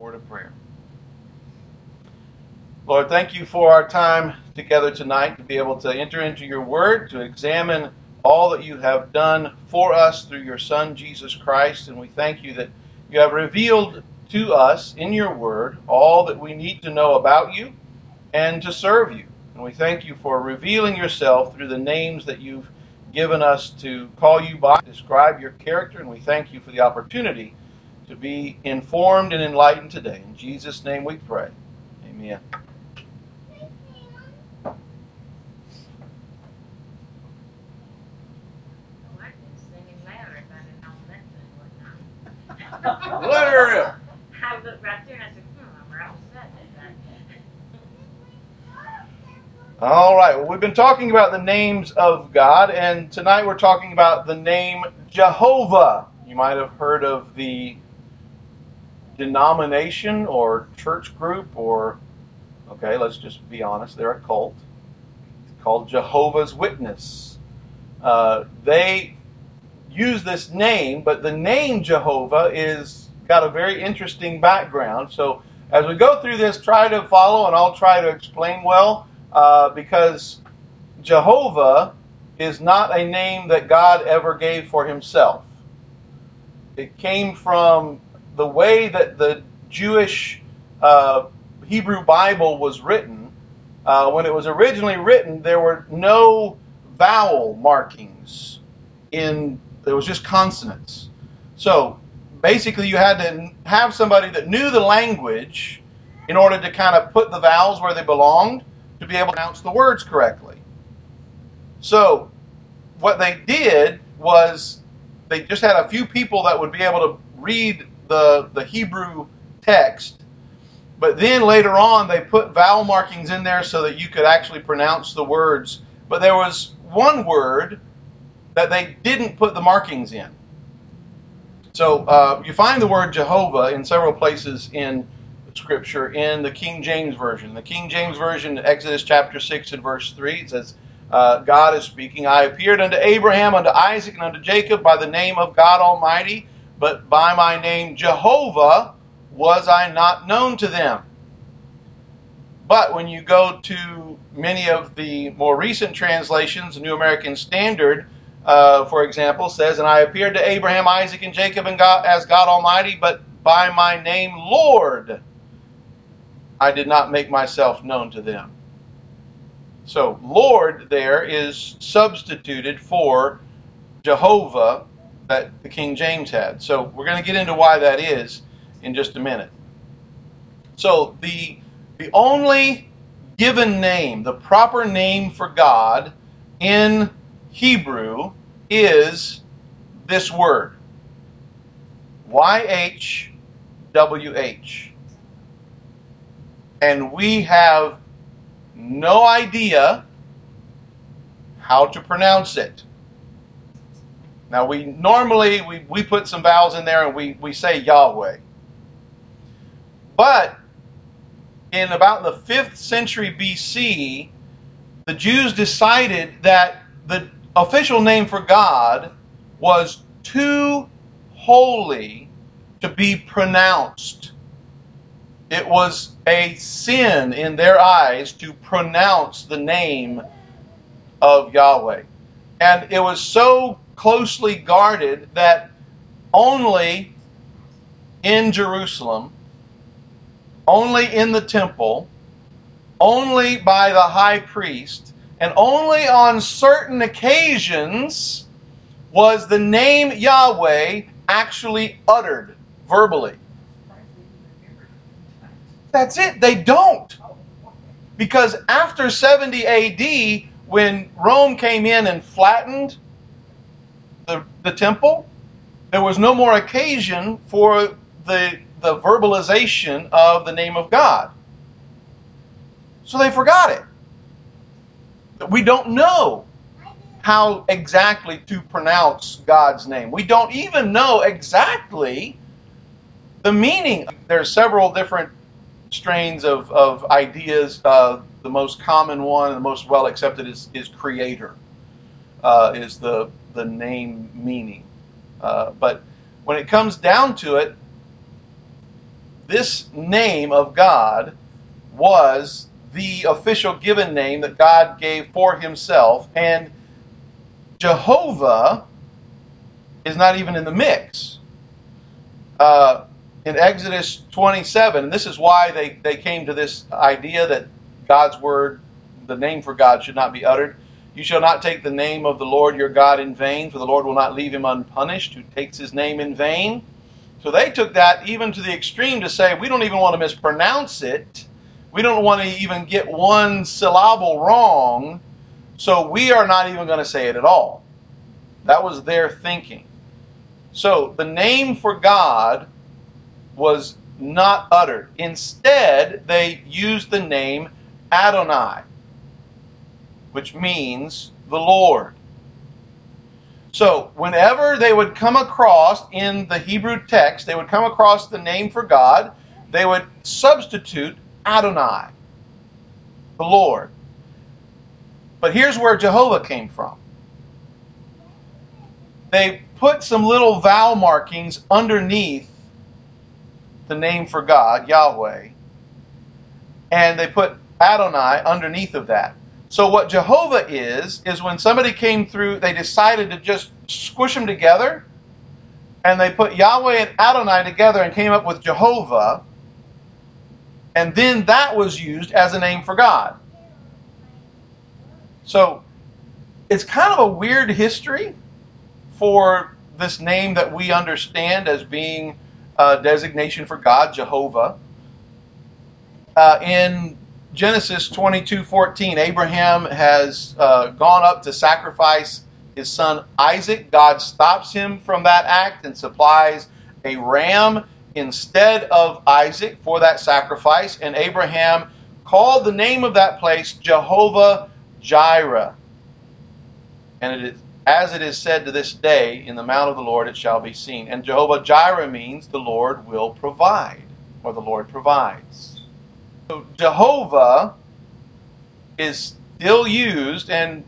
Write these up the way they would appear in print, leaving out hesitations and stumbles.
Word of prayer. Lord, thank you for our time together tonight to be able to enter into your word, to examine all that you have done for us through your Son, Jesus Christ. And we thank you that you have revealed to us in your word all that we need to know about you and to serve you. And we thank you for revealing yourself through the names that you've given us to call you by, describe your character. And we thank you for the opportunity to be informed and enlightened today. In Jesus' name we pray. Amen. Let her rip. I looked right there and I said, I'm all set. All right. Well, we've been talking about the names of God, and tonight we're talking about the name Jehovah. You might have heard of the denomination or church group, or, okay, let's just be honest, they're a cult. It's called Jehovah's Witness. They use this name, but the name Jehovah is got a very interesting background. So as we go through this, try to follow, and I'll try to explain well, because Jehovah is not a name that God ever gave for himself. It came from the way that the Jewish Hebrew Bible was written. When it was originally written, there were no vowel markings. There was just consonants. So basically you had to have somebody that knew the language in order to kind of put the vowels where they belonged to be able to pronounce the words correctly. So what they did was they just had a few people that would be able to read the Hebrew text, but then later on they put vowel markings in there so that you could actually pronounce the words. But there was one word that they didn't put the markings in. So you find the word Jehovah in several places in Scripture in the King James Version. The King James Version, Exodus chapter 6 and verse 3, it says, God is speaking, I appeared unto Abraham, unto Isaac, and unto Jacob by the name of God Almighty, but by my name Jehovah was I not known to them. But when you go to many of the more recent translations, the New American Standard, for example, says, and I appeared to Abraham, Isaac, and Jacob as God Almighty, but by my name Lord I did not make myself known to them. So Lord there is substituted for Jehovah that the King James had. So we're going to get into why that is in just a minute. So the only given name, the proper name for God in Hebrew is this word, YHWH. And we have no idea how to pronounce it. Now we normally we put some vowels in there and we say Yahweh. But in about the 5th century BC, the Jews decided that the official name for God was too holy to be pronounced. It was a sin in their eyes to pronounce the name of Yahweh. And it was so closely guarded that only in Jerusalem, only in the temple, only by the high priest, and only on certain occasions was the name Yahweh actually uttered verbally. That's it. They don't. Because after 70 AD, when Rome came in and flattened the temple, there was no more occasion for the verbalization of the name of God. So they forgot it. We don't know how exactly to pronounce God's name. We don't even know exactly the meaning. There's several different strains of ideas. The most common one, the most well accepted is creator, is the name meaning. But when it comes down to it, this name of God was the official given name that God gave for himself, and Jehovah is not even in the mix. In Exodus 27, and this is why they came to this idea that God's word, the name for God, should not be uttered. You shall not take the name of the Lord your God in vain, for the Lord will not leave him unpunished who takes his name in vain. So they took that even to the extreme to say, we don't even want to mispronounce it. We don't want to even get one syllable wrong, so we are not even going to say it at all. That was their thinking. So the name for God was not uttered. Instead, they used the name Adonai, which means the Lord. So whenever they would come across in the Hebrew text, they would come across the name for God, they would substitute Adonai, the Lord. But here's where Jehovah came from. They put some little vowel markings underneath the name for God, Yahweh, and they put Adonai underneath of that. So what Jehovah is when somebody came through, they decided to just squish them together, and they put Yahweh and Adonai together and came up with Jehovah, and then that was used as a name for God. So it's kind of a weird history for this name that we understand as being a designation for God, Jehovah. In Genesis 22:14, Abraham has gone up to sacrifice his son Isaac. God stops him from that act and supplies a ram instead of Isaac for that sacrifice. And Abraham called the name of that place Jehovah Jireh. And it is, as it is said to this day, in the mount of the Lord it shall be seen. And Jehovah Jireh means the Lord will provide, or the Lord provides. So Jehovah is still used, and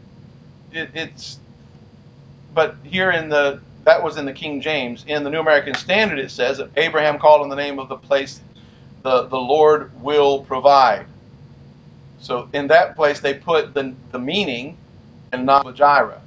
but here that was in the King James. In the New American Standard it says that Abraham called on the name of the place, the Lord will provide. So in that place they put the meaning and not Jireh.